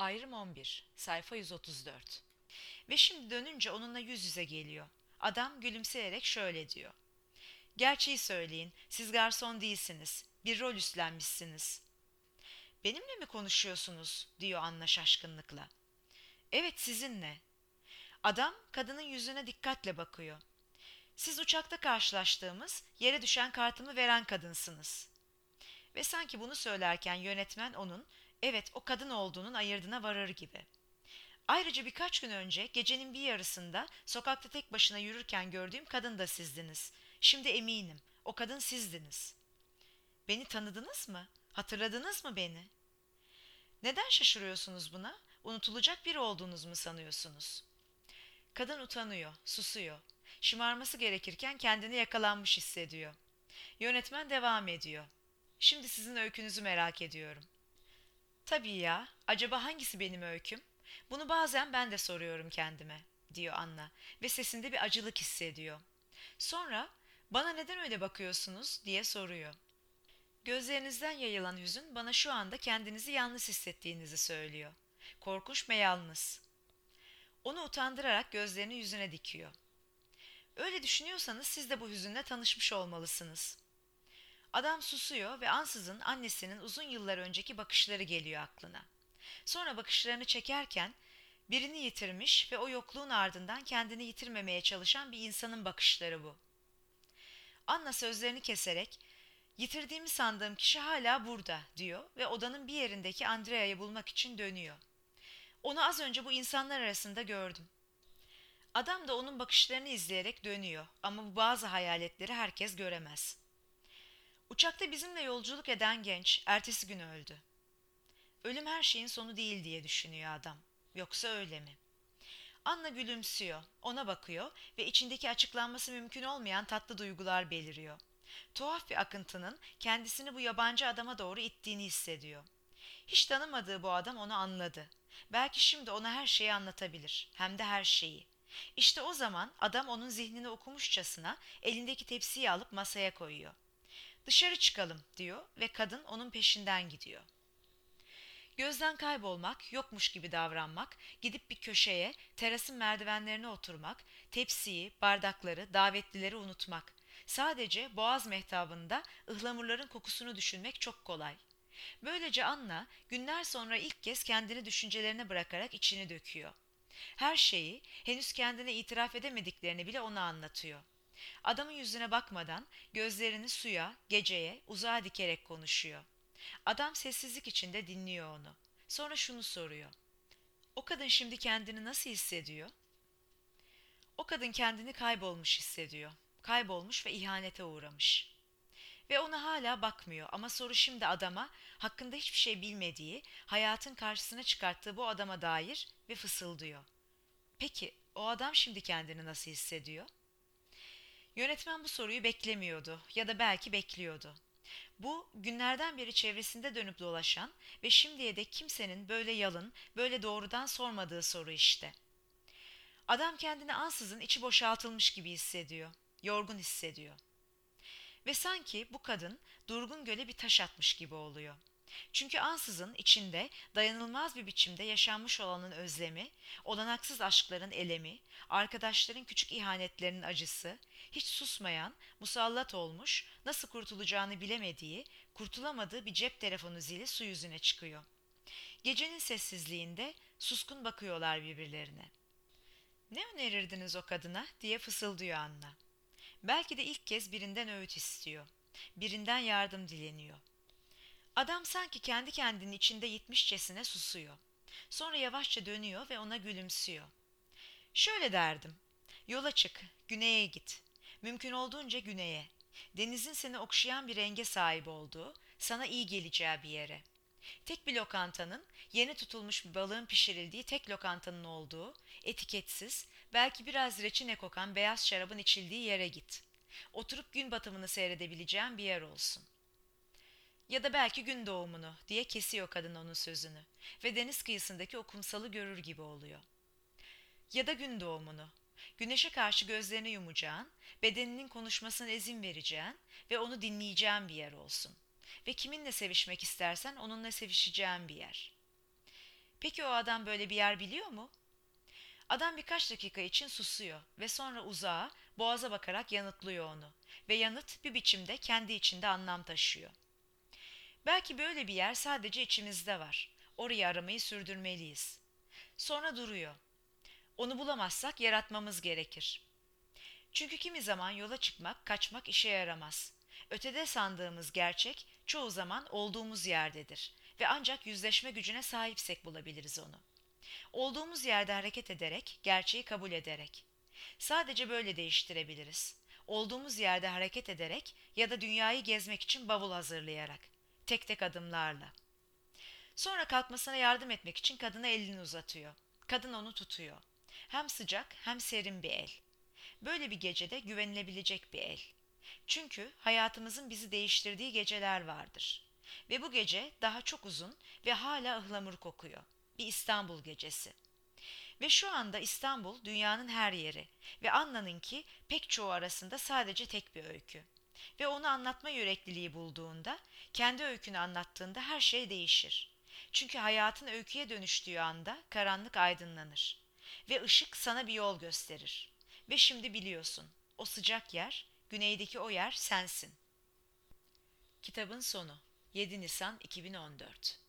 Ayrım 11, sayfa 134. Ve şimdi dönünce onunla yüz yüze geliyor. Adam gülümseyerek şöyle diyor. Gerçeği söyleyin, siz garson değilsiniz. Bir rol üstlenmişsiniz. Benimle mi konuşuyorsunuz? Diyor Anna şaşkınlıkla. Evet, sizinle. Adam kadının yüzüne dikkatle bakıyor. Siz uçakta karşılaştığımız, yere düşen kartımı veren kadınsınız. Ve sanki bunu söylerken yönetmen onun, evet o kadın olduğunun ayırdına varır gibi. Ayrıca birkaç gün önce gecenin bir yarısında sokakta tek başına yürürken gördüğüm kadın da sizdiniz. Şimdi eminim o kadın sizdiniz. Beni tanıdınız mı? Hatırladınız mı beni? Neden şaşırıyorsunuz buna? Unutulacak biri olduğunuz mu sanıyorsunuz? Kadın utanıyor, susuyor. Şımarması gerekirken kendini yakalanmış hissediyor. Yönetmen devam ediyor. Şimdi sizin öykünüzü merak ediyorum. Tabii ya, acaba hangisi benim öyküm? Bunu bazen ben de soruyorum kendime, diyor Anna ve sesinde bir acılık hissediyor. Sonra, bana neden öyle bakıyorsunuz diye soruyor. Gözlerinizden yayılan hüzün bana şu anda kendinizi yalnız hissettiğinizi söylüyor. Korkunç ve yalnız. Onu utandırarak gözlerini yüzüne dikiyor. Öyle düşünüyorsanız siz de bu hüzünle tanışmış olmalısınız. Adam susuyor ve ansızın annesinin uzun yıllar önceki bakışları geliyor aklına. Sonra bakışlarını çekerken birini yitirmiş ve o yokluğun ardından kendini yitirmemeye çalışan bir insanın bakışları bu. Anna sözlerini keserek yitirdiğimi sandığım kişi hala burada diyor ve odanın bir yerindeki Andrea'yı bulmak için dönüyor. Onu az önce bu insanlar arasında gördüm. Adam da onun bakışlarını izleyerek dönüyor ama bu bazı hayaletleri herkes göremez. Uçakta bizimle yolculuk eden genç ertesi gün öldü. Ölüm her şeyin sonu değil diye düşünüyor adam. Yoksa öyle mi? Anna gülümsüyor, ona bakıyor ve içindeki açıklanması mümkün olmayan tatlı duygular beliriyor. Tuhaf bir akıntının kendisini bu yabancı adama doğru ittiğini hissediyor. Hiç tanımadığı bu adam onu anladı. Belki şimdi ona her şeyi anlatabilir, hem de her şeyi. İşte o zaman adam onun zihnini okumuşçasına elindeki tepsiyi alıp masaya koyuyor. Dışarı çıkalım diyor ve kadın onun peşinden gidiyor. Gözden kaybolmak, yokmuş gibi davranmak, gidip bir köşeye, terasın merdivenlerine oturmak, tepsiyi, bardakları, davetlileri unutmak. Sadece boğaz mehtabında ıhlamurların kokusunu düşünmek çok kolay. Böylece Anna günler sonra ilk kez kendini düşüncelerine bırakarak içini döküyor. Her şeyi, henüz kendine itiraf edemediklerini bile ona anlatıyor. Adamın yüzüne bakmadan gözlerini suya, geceye, uzağa dikerek konuşuyor. Adam sessizlik içinde dinliyor onu. Sonra şunu soruyor. O kadın şimdi kendini nasıl hissediyor? O kadın kendini kaybolmuş hissediyor. Kaybolmuş ve ihanete uğramış. Ve ona hala bakmıyor ama soru şimdi adama hakkında hiçbir şey bilmediği, hayatın karşısına çıkarttığı bu adama dair ve fısıldıyor. Peki o adam şimdi kendini nasıl hissediyor? Yönetmen bu soruyu beklemiyordu ya da belki bekliyordu. Bu günlerden beri çevresinde dönüp dolaşan ve şimdiye dek kimsenin böyle yalın, böyle doğrudan sormadığı soru işte. Adam kendini ansızın içi boşaltılmış gibi hissediyor. Yorgun hissediyor. Ve sanki bu kadın durgun göle bir taş atmış gibi oluyor. Çünkü ansızın içinde dayanılmaz bir biçimde yaşanmış olanın özlemi, olanaksız aşkların elemi, arkadaşların küçük ihanetlerinin acısı, hiç susmayan, musallat olmuş, nasıl kurtulacağını bilemediği, kurtulamadığı bir cep telefonu zili su yüzüne çıkıyor. Gecenin sessizliğinde suskun bakıyorlar birbirlerine. "Ne önerirdiniz o kadına?" diye fısıldıyor Anna. Belki de ilk kez birinden öğüt istiyor. Birinden yardım dileniyor. Adam sanki kendi kendinin içinde yitmişçesine susuyor. Sonra yavaşça dönüyor ve ona gülümsüyor. Şöyle derdim. Yola çık, güneye git. Mümkün olduğunca güneye. Denizin seni okşayan bir renge sahip olduğu, sana iyi geleceği bir yere. Tek bir lokantanın, yeni tutulmuş bir balığın pişirildiği tek lokantanın olduğu, etiketsiz, belki biraz reçine kokan beyaz şarabın içildiği yere git. Oturup gün batımını seyredebileceğin bir yer olsun. Ya da belki gün doğumunu diye kesiyor kadın onun sözünü ve deniz kıyısındaki o kumsalı görür gibi oluyor. Ya da gün doğumunu. Güneşe karşı gözlerini yumacağın, bedeninin konuşmasına izin vereceğin ve onu dinleyeceğin bir yer olsun. Ve kiminle sevişmek istersen onunla sevişeceğin bir yer. Peki o adam böyle bir yer biliyor mu? Adam birkaç dakika için susuyor ve sonra uzağa, boğaza bakarak yanıtlıyor onu. Ve yanıt bir biçimde kendi içinde anlam taşıyor. Belki böyle bir yer sadece içimizde var. Orayı aramayı sürdürmeliyiz. Sonra duruyor. Onu bulamazsak yaratmamız gerekir. Çünkü kimi zaman yola çıkmak, kaçmak işe yaramaz. Ötede sandığımız gerçek çoğu zaman olduğumuz yerdedir ve ancak yüzleşme gücüne sahipsek bulabiliriz onu. Olduğumuz yerde hareket ederek, gerçeği kabul ederek. Sadece böyle değiştirebiliriz. Olduğumuz yerde hareket ederek ya da dünyayı gezmek için bavul hazırlayarak. Tek tek adımlarla. Sonra kalkmasına yardım etmek için kadına elini uzatıyor. Kadın onu tutuyor. Hem sıcak hem serin bir el. Böyle bir gecede güvenilebilecek bir el. Çünkü hayatımızın bizi değiştirdiği geceler vardır. Ve bu gece daha çok uzun ve hala ıhlamur kokuyor. Bir İstanbul gecesi. Ve şu anda İstanbul dünyanın her yeri ve Anna'nınki pek çoğu arasında sadece tek bir öykü. Ve onu anlatma yürekliliği bulduğunda, kendi öykünü anlattığında her şey değişir. Çünkü hayatın öyküye dönüştüğü anda karanlık aydınlanır ve ışık sana bir yol gösterir. Ve şimdi biliyorsun, o sıcak yer, güneydeki o yer sensin. Kitabın sonu. 7 Nisan 2014.